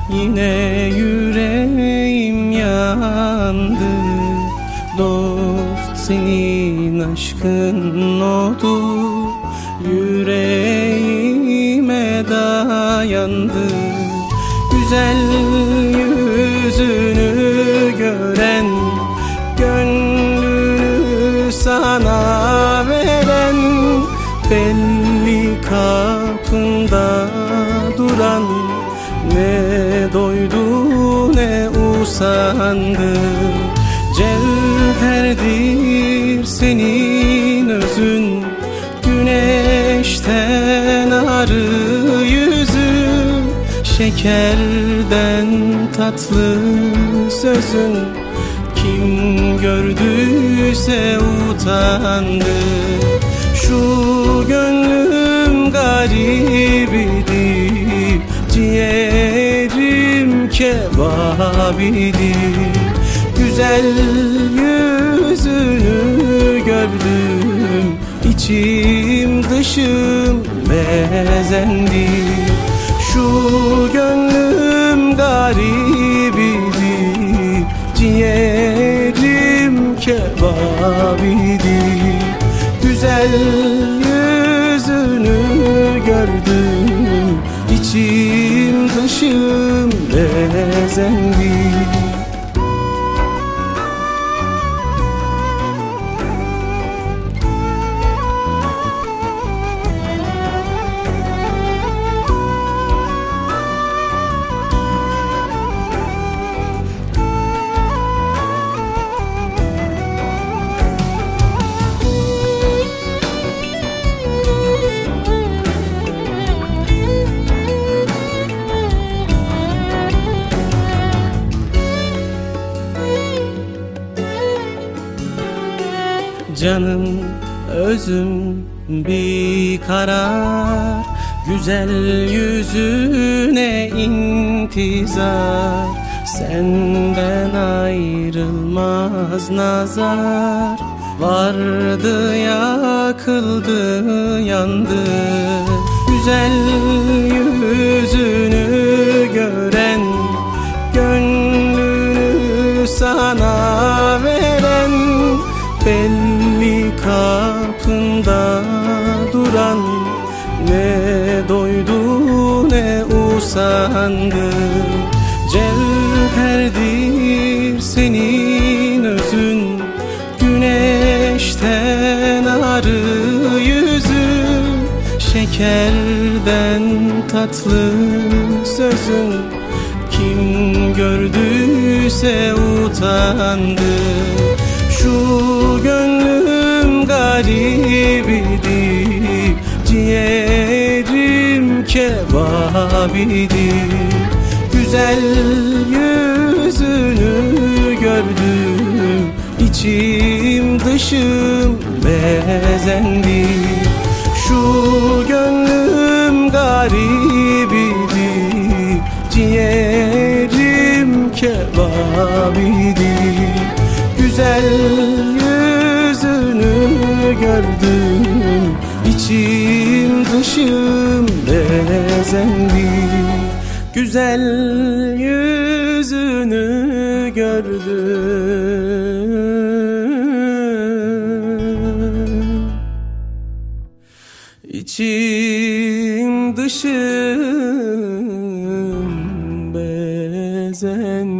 Yine yüreğim yandı. Dost, senin aşkın oldu, yüreğime dayandı. Güzel yüzünü gören, gönlünü sana veren, belli kapında duran, ne doydu ne usandı. Cevherdir senin özün, güneşten arı yüzün, şekerden tatlı sözün. Kim gördüyse utandı. Şu gönlüm garibidir, ciğerim kebabidir. Güzel yüzünü gördüm, içim dışım bezendi. Şu gönlüm garibidir, ciğerim kebabidir. Güzel yüzünü gördüm, içim dışım bezendi. Canım özüm bir karar, güzel yüzüne intizar. Senden ayrılmaz nazar, vardı yakıldı yandı. Güzel yüzünü gören, gönlünü sana veren, belli kapında duran, ne doydu ne usandı. Cevherdir senin özün, güneşten arı yüzün, şekerden tatlı sözün. Kim gördüyse utandı. Şu gönlüm garibidir, ciğerim kebabidir. Güzel yüzünü gördüm, içim dışım bezendi. Şu gönlüm garibidir, ciğerim kebabidir. Güzel yüzünü gördüm, içim dışım bezendi. Güzel yüzünü gördüm, içim dışım bezendi.